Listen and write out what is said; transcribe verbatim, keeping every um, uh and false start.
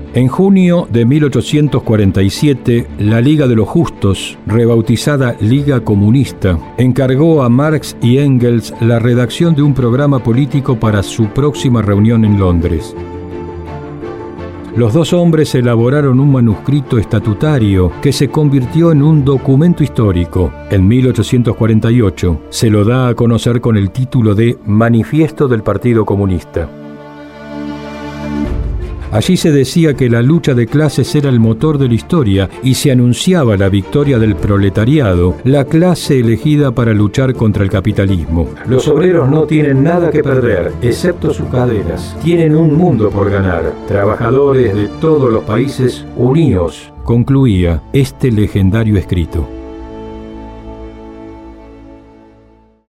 En junio de mil ochocientos cuarenta y siete, la Liga de los Justos, rebautizada Liga Comunista, encargó a Marx y Engels la redacción de un programa político para su próxima reunión en Londres. Los dos hombres elaboraron un manuscrito estatutario que se convirtió en un documento histórico. En mil ochocientos cuarenta y ocho se lo da a conocer con el título de Manifiesto del Partido Comunista. Allí se decía que la lucha de clases era el motor de la historia y se anunciaba la victoria del proletariado, la clase elegida para luchar contra el capitalismo. Los obreros no tienen nada que perder, excepto sus caderas. Tienen un mundo por ganar. Trabajadores de todos los países, uníos, concluía este legendario escrito.